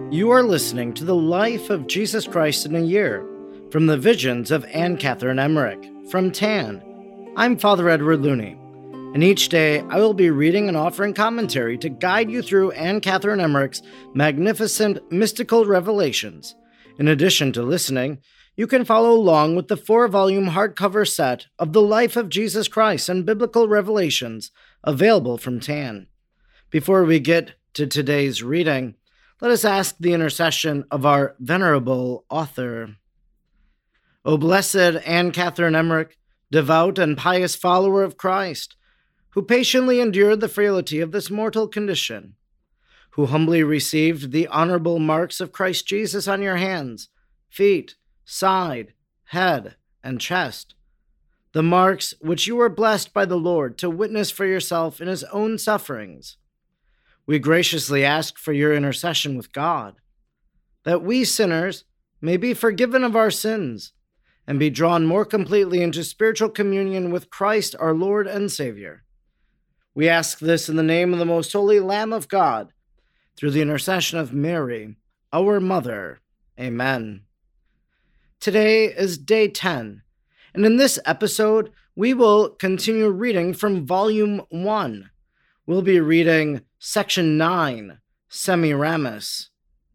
You are listening to the life of Jesus Christ in a year, from the visions of Anne Catherine Emmerich, from TAN. I'm Father Edward Looney, and each day I will be reading and offering commentary to guide you through Anne Catherine Emmerich's magnificent mystical revelations. In addition to listening, you can follow along with the 4-volume hardcover set of The Life of Jesus Christ and Biblical Revelations, available from TAN. Before we get to today's reading, let us ask the intercession of our venerable author. O blessed Anne Catherine Emmerich, devout and pious follower of Christ, who patiently endured the frailty of this mortal condition, who humbly received the honorable marks of Christ Jesus on your hands, feet, side, head, and chest, the marks which you were blessed by the Lord to witness for yourself in his own sufferings. We graciously ask for your intercession with God, that we sinners may be forgiven of our sins and be drawn more completely into spiritual communion with Christ our Lord and Savior. We ask this in the name of the most holy Lamb of God, through the intercession of Mary, our Mother. Amen. Today is day 10, and in this episode, we will continue reading from Volume 1. We'll be reading Section 9, Semiramis.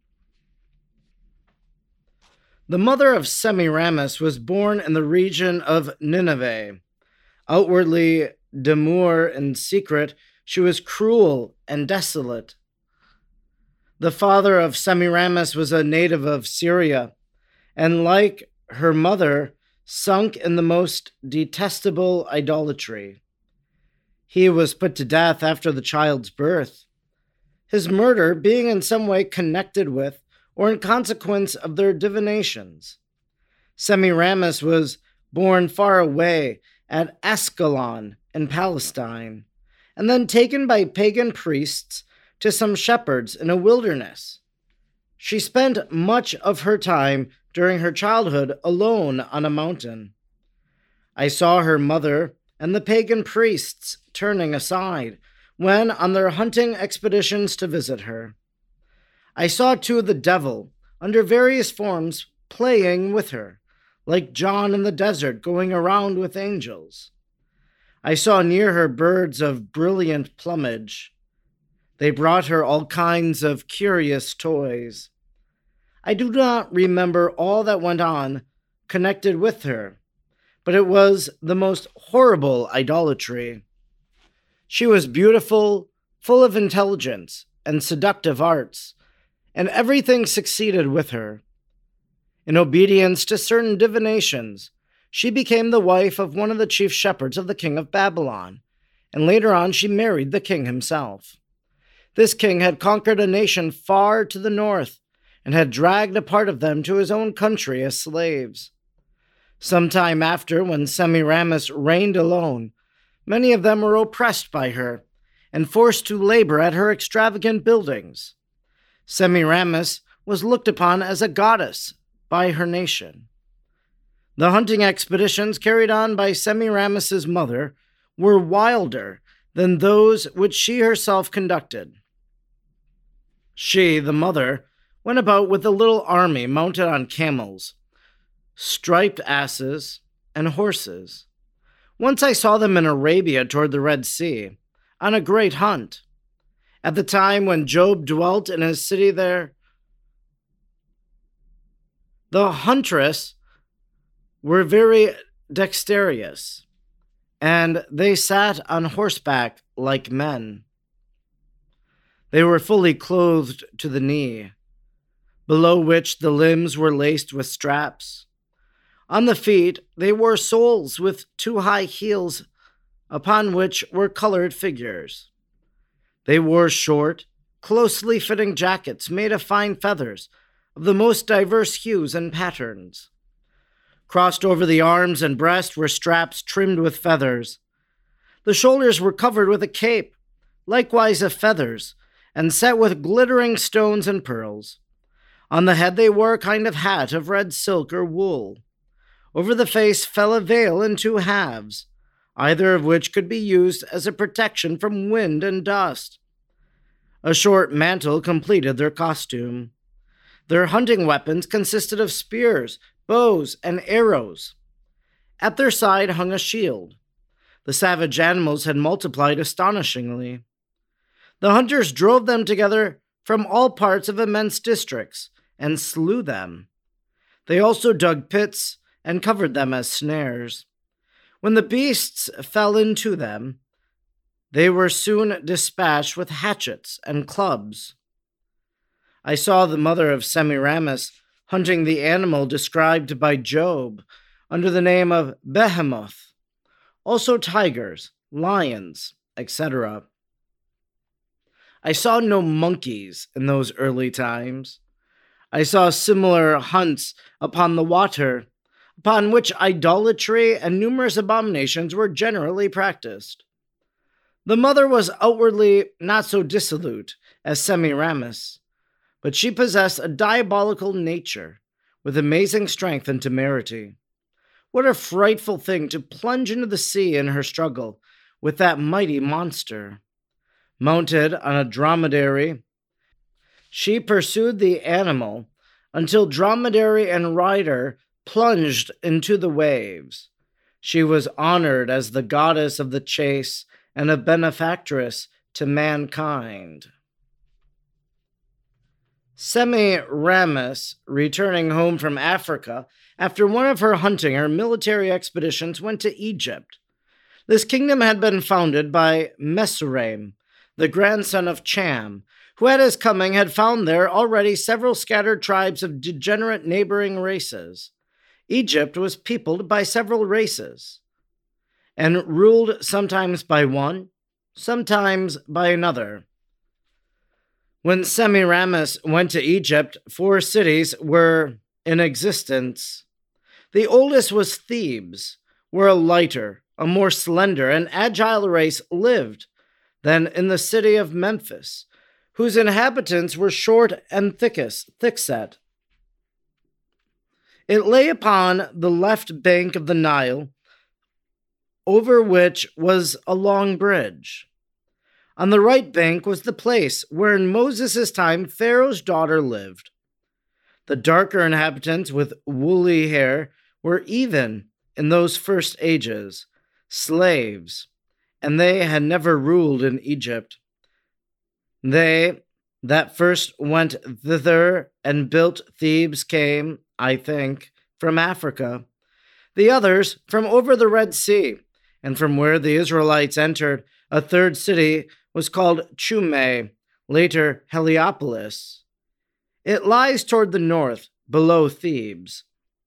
The mother of Semiramis was born in the region of Nineveh. Outwardly demure and secret, she was cruel and desolate. The father of Semiramis was a native of Syria, and like her mother, sunk in the most detestable idolatry. He was put to death after the child's birth, his murder being in some way connected with or in consequence of their divinations. Semiramis was born far away at Ascalon in Palestine, and then taken by pagan priests to some shepherds in a wilderness. She spent much of her time during her childhood alone on a mountain. I saw her mother and the pagan priests turning aside when on their hunting expeditions to visit her. I saw too the devil, under various forms, playing with her, like John in the desert going around with angels. I saw near her birds of brilliant plumage. They brought her all kinds of curious toys. I do not remember all that went on connected with her, but it was the most horrible idolatry. She was beautiful, full of intelligence and seductive arts, and everything succeeded with her. In obedience to certain divinations, she became the wife of one of the chief shepherds of the king of Babylon, and later on she married the king himself. This king had conquered a nation far to the north and had dragged a part of them to his own country as slaves. Some time after, when Semiramis reigned alone, many of them were oppressed by her and forced to labor at her extravagant buildings. Semiramis was looked upon as a goddess by her nation. The hunting expeditions carried on by Semiramis's mother were wilder than those which she herself conducted. She, the mother, went about with a little army mounted on camels, striped asses, and horses. Once I saw them in Arabia toward the Red Sea, on a great hunt. At the time when Job dwelt in his city there, the huntress were very dexterous, and they sat on horseback like men. They were fully clothed to the knee, below which the limbs were laced with straps. On the feet, they wore soles with 2 high heels, upon which were colored figures. They wore short, closely fitting jackets made of fine feathers of the most diverse hues and patterns. Crossed over the arms and breast were straps trimmed with feathers. The shoulders were covered with a cape, likewise of feathers, and set with glittering stones and pearls. On the head they wore a kind of hat of red silk or wool. Over the face fell a veil in 2 halves, either of which could be used as a protection from wind and dust. A short mantle completed their costume. Their hunting weapons consisted of spears, bows, and arrows. At their side hung a shield. The savage animals had multiplied astonishingly. The hunters drove them together from all parts of immense districts and slew them. They also dug pits and covered them as snares. When the beasts fell into them, they were soon dispatched with hatchets and clubs. I saw the mother of Semiramis hunting the animal described by Job under the name of Behemoth, also tigers, lions, etc. I saw no monkeys in those early times. I saw similar hunts upon the water, upon which idolatry and numerous abominations were generally practiced. The mother was outwardly not so dissolute as Semiramis, but she possessed a diabolical nature with amazing strength and temerity. What a frightful thing to plunge into the sea in her struggle with that mighty monster. Mounted on a dromedary, she pursued the animal until dromedary and rider plunged into the waves. She was honored as the goddess of the chase and a benefactress to mankind. Semiramis, returning home from Africa after one of her hunting or military expeditions, went to Egypt. This kingdom had been founded by Mesraim, the grandson of Cham, who at his coming had found there already several scattered tribes of degenerate neighboring races. Egypt was peopled by several races, and ruled sometimes by one, sometimes by another. When Semiramis went to Egypt, 4 cities were in existence. The oldest was Thebes, where a lighter, a more slender and agile race lived than in the city of Memphis, whose inhabitants were short and thick-set. It lay upon the left bank of the Nile, over which was a long bridge. On the right bank was the place where in Moses' time Pharaoh's daughter lived. The darker inhabitants with woolly hair were even in those first ages slaves, and they had never ruled in Egypt. They that first went thither and built Thebes came, I think, from Africa. The others from over the Red Sea, and from where the Israelites entered, a third city was called Chumeh, later Heliopolis. It lies toward the north, below Thebes.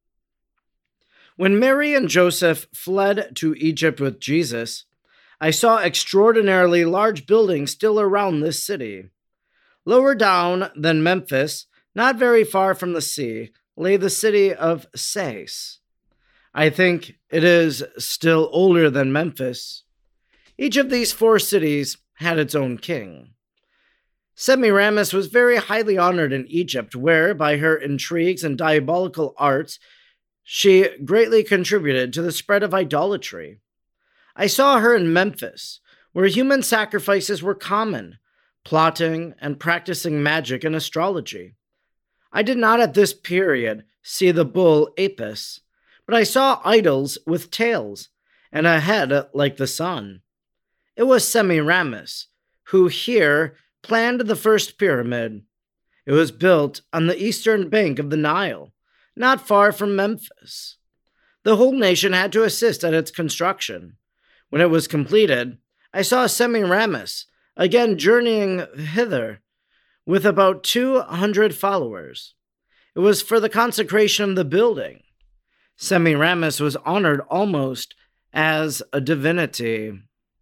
When Mary and Joseph fled to Egypt with Jesus, I saw extraordinarily large buildings still around this city. Lower down than Memphis, not very far from the sea, lay the city of Sais. I think it is still older than Memphis. Each of these 4 cities had its own king. Semiramis was very highly honored in Egypt, where, by her intrigues and diabolical arts, she greatly contributed to the spread of idolatry. I saw her in Memphis, where human sacrifices were common, plotting and practicing magic and astrology. I did not at this period see the bull Apis, but I saw idols with tails and a head like the sun. It was Semiramis who here planned the first pyramid. It was built on the eastern bank of the Nile, not far from Memphis. The whole nation had to assist at its construction. When it was completed, I saw Semiramis again journeying hither with about 200 followers. It was for the consecration of the building. Semiramis was honored almost as a divinity.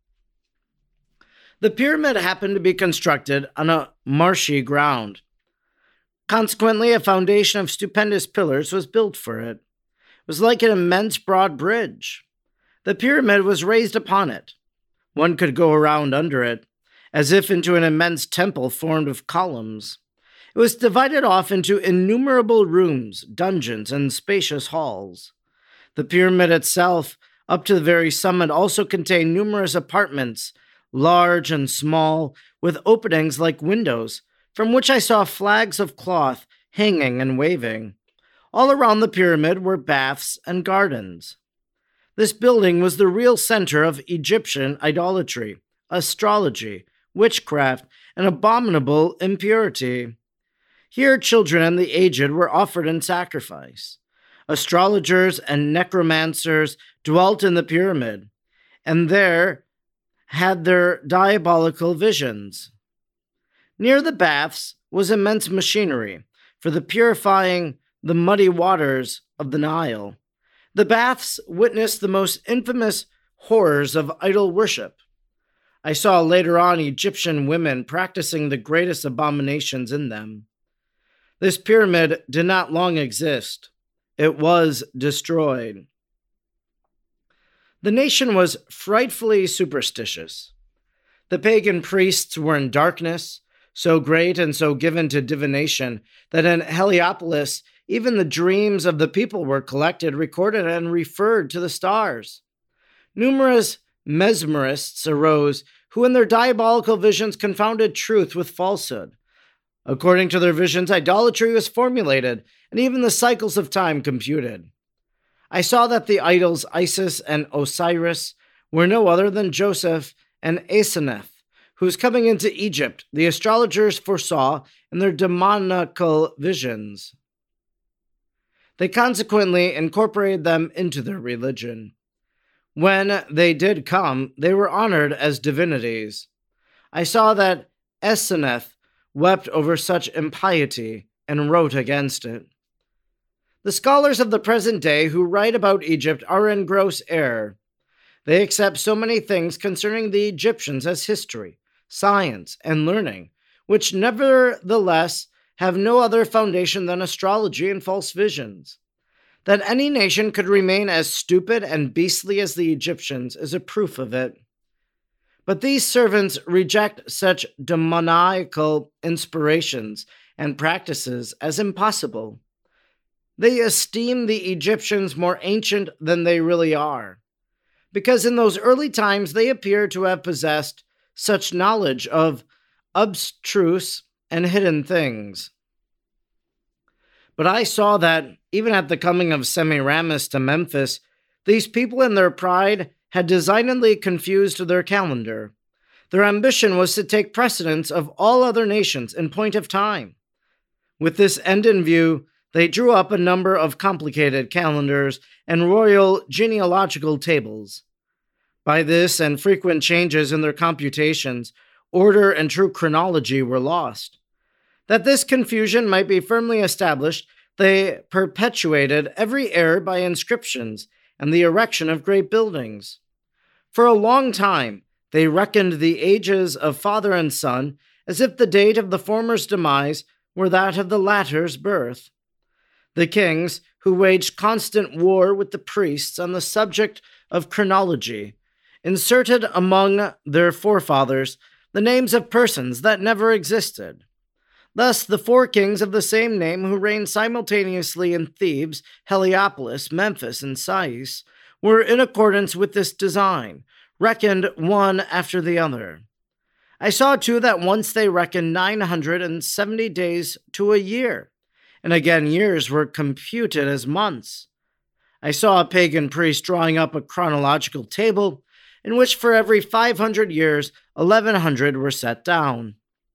The pyramid happened to be constructed on a marshy ground. Consequently, a foundation of stupendous pillars was built for it. It was like an immense broad bridge. The pyramid was raised upon it. One could go around under it, as if into an immense temple formed of columns. It was divided off into innumerable rooms, dungeons, and spacious halls. The pyramid itself, up to the very summit, also contained numerous apartments, large and small, with openings like windows, from which I saw flags of cloth hanging and waving. All around the pyramid were baths and gardens. This building was the real center of Egyptian idolatry, astrology, witchcraft, and abominable impurity. Here, children and the aged were offered in sacrifice. Astrologers and necromancers dwelt in the pyramid, and there had their diabolical visions. Near the baths was immense machinery for the purifying the muddy waters of the Nile. The baths witnessed the most infamous horrors of idol worship. I saw later on Egyptian women practicing the greatest abominations in them. This pyramid did not long exist. It was destroyed. The nation was frightfully superstitious. The pagan priests were in darkness, so great and so given to divination that in Heliopolis, even the dreams of the people were collected, recorded, and referred to the stars. Numerous mesmerists arose who in their diabolical visions confounded truth with falsehood. According to their visions, idolatry was formulated, and even the cycles of time computed. I saw that the idols Isis and Osiris were no other than Joseph and Asenath, whose coming into Egypt the astrologers foresaw in their demoniacal visions. They consequently incorporated them into their religion. When they did come, they were honored as divinities. I saw that Asenath wept over such impiety and wrote against it. The scholars of the present day who write about Egypt are in gross error. They accept so many things concerning the Egyptians as history, science, and learning, which nevertheless have no other foundation than astrology and false visions. That any nation could remain as stupid and beastly as the Egyptians is a proof of it. But these servants reject such demoniacal inspirations and practices as impossible. They esteem the Egyptians more ancient than they really are, because in those early times they appear to have possessed such knowledge of abstruse and hidden things. But I saw that, even at the coming of Semiramis to Memphis, these people in their pride had designedly confused their calendar. Their ambition was to take precedence of all other nations in point of time. With this end in view, they drew up a number of complicated calendars and royal genealogical tables. By this and frequent changes in their computations, order and true chronology were lost. That this confusion might be firmly established, they perpetuated every error by inscriptions and the erection of great buildings. For a long time, they reckoned the ages of father and son as if the date of the former's demise were that of the latter's birth. The kings, who waged constant war with the priests on the subject of chronology, inserted among their forefathers the names of persons that never existed. Thus, the four kings of the same name who reigned simultaneously in Thebes, Heliopolis, Memphis, and Sais were in accordance with this design, reckoned one after the other. I saw, too, that once they reckoned 970 days to a year, and again years were computed as months. I saw a pagan priest drawing up a chronological table in which for every 500 years, 1100 were set down.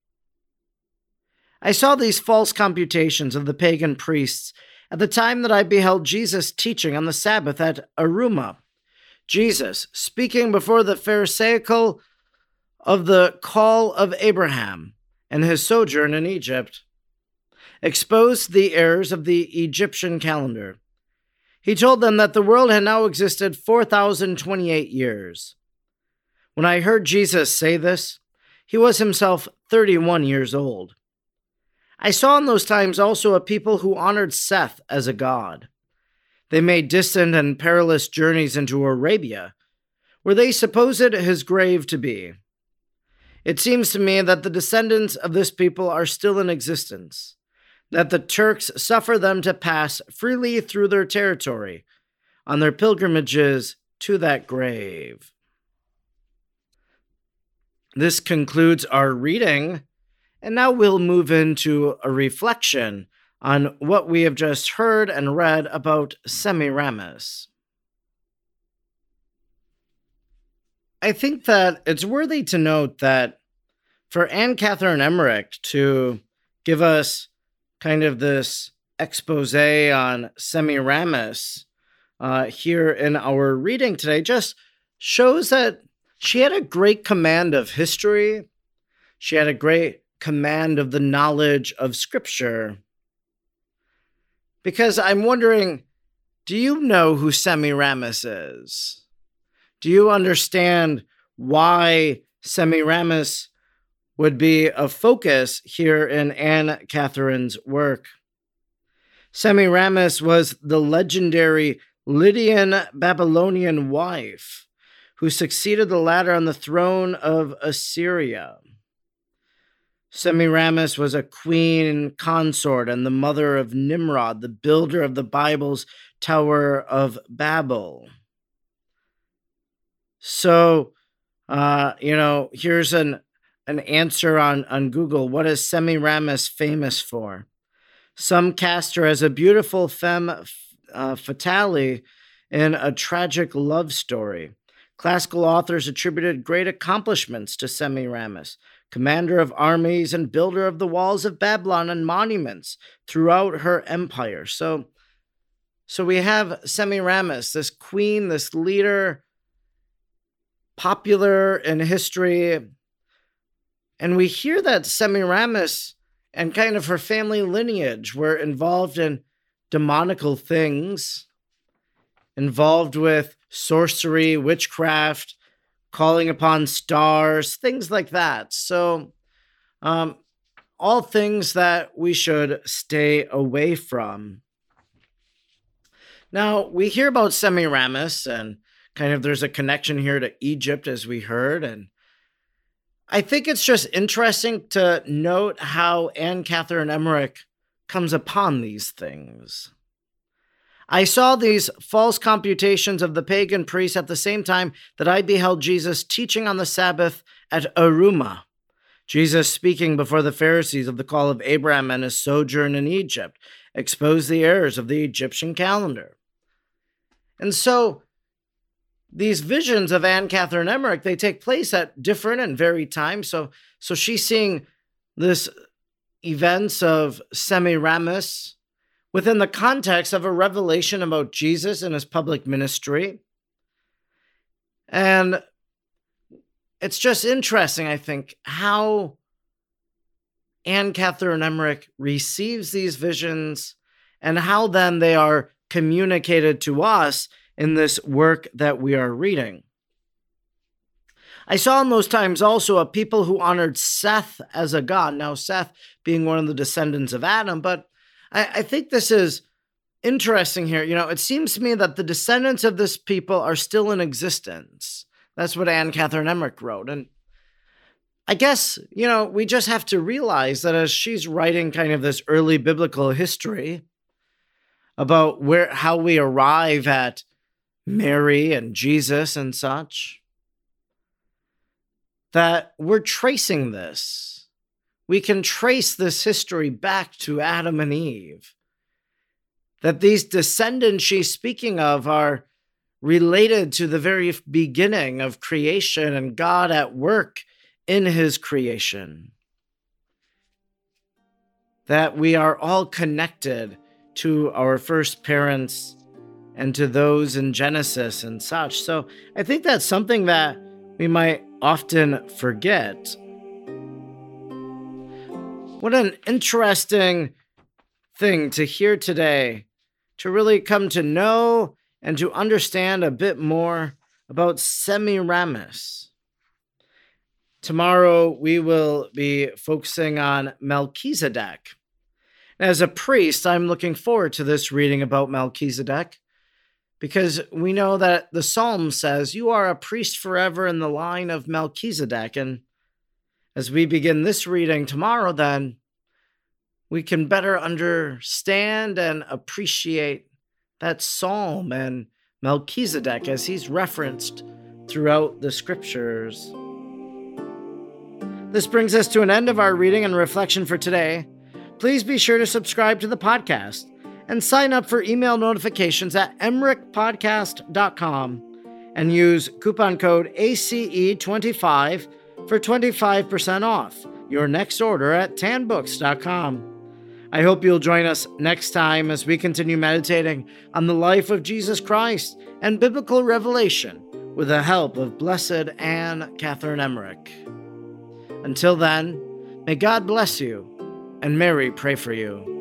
I saw these false computations of the pagan priests at the time that I beheld Jesus teaching on the Sabbath at Aruma. Jesus, speaking before the Pharisaical of the call of Abraham and his sojourn in Egypt, exposed the errors of the Egyptian calendar. He told them that the world had now existed 4,028 years. When I heard Jesus say this, he was himself 31 years old. I saw in those times also a people who honored Seth as a god. They made distant and perilous journeys into Arabia, where they supposed his grave to be. It seems to me that the descendants of this people are still in existence, that the Turks suffer them to pass freely through their territory on their pilgrimages to that grave. This concludes our reading, and now we'll move into a reflection on what we have just heard and read about Semiramis. I think that it's worthy to note that for Anne Catherine Emmerich to give us kind of this expose on Semiramis here in our reading today just shows that she had a great command of history. She had a great command of the knowledge of Scripture. Because I'm wondering, do you know who Semiramis is? Do you understand why Semiramis would be a focus here in Anne Catherine's work? Semiramis was the legendary Lydian Babylonian wife who succeeded the latter on the throne of Assyria. Semiramis was a queen consort and the mother of Nimrod, the builder of the Bible's Tower of Babel. So, here's an answer on Google. What is Semiramis famous for? Some cast her as a beautiful femme fatale in a tragic love story. Classical authors attributed great accomplishments to Semiramis, commander of armies and builder of the walls of Babylon and monuments throughout her empire. So we have Semiramis, this queen, this leader, popular in history. And we hear that Semiramis and kind of her family lineage were involved in demonical things, involved with sorcery, witchcraft, calling upon stars, things like that. So, all things that we should stay away from. Now, we hear about Semiramis, and kind of there's a connection here to Egypt, as we heard, and I think it's just interesting to note how Anne Catherine Emmerich comes upon these things. I saw these false computations of the pagan priests at the same time that I beheld Jesus teaching on the Sabbath at Aruma. Jesus, speaking before the Pharisees of the call of Abraham and his sojourn in Egypt, exposed the errors of the Egyptian calendar. And so these visions of Anne Catherine Emmerich, they take place at different and varied times. So she's seeing this events of Semiramis within the context of a revelation about Jesus and his public ministry. And it's just interesting, I think, how Anne Catherine Emmerich receives these visions and how then they are communicated to us in this work that we are reading. I saw in those times also a people who honored Seth as a god. Now, Seth being one of the descendants of Adam, but I think this is interesting here. It seems to me that the descendants of this people are still in existence. That's what Anne Catherine Emmerich wrote. And I guess, we just have to realize that as she's writing kind of this early biblical history about how we arrive at Mary and Jesus and such, that we're tracing this. We can trace this history back to Adam and Eve. That these descendants she's speaking of are related to the very beginning of creation and God at work in his creation. That we are all connected to our first parents and to those in Genesis and such. So I think that's something that we might often forget. What an interesting thing to hear today, to really come to know and to understand a bit more about Semiramis. Tomorrow we will be focusing on Melchizedek. As a priest, I'm looking forward to this reading about Melchizedek, because we know that the Psalm says, "You are a priest forever in the line of Melchizedek." And as we begin this reading tomorrow, then, we can better understand and appreciate that psalm and Melchizedek as he's referenced throughout the scriptures. This brings us to an end of our reading and reflection for today. please be sure to subscribe to the podcast and sign up for email notifications at emrichpodcast.com and use coupon code ACE25 for 25% off your next order at tanbooks.com. I hope you'll join us next time as we continue meditating on the life of Jesus Christ and biblical revelation with the help of Blessed Anne Catherine Emmerich. Until then, may God bless you and Mary pray for you.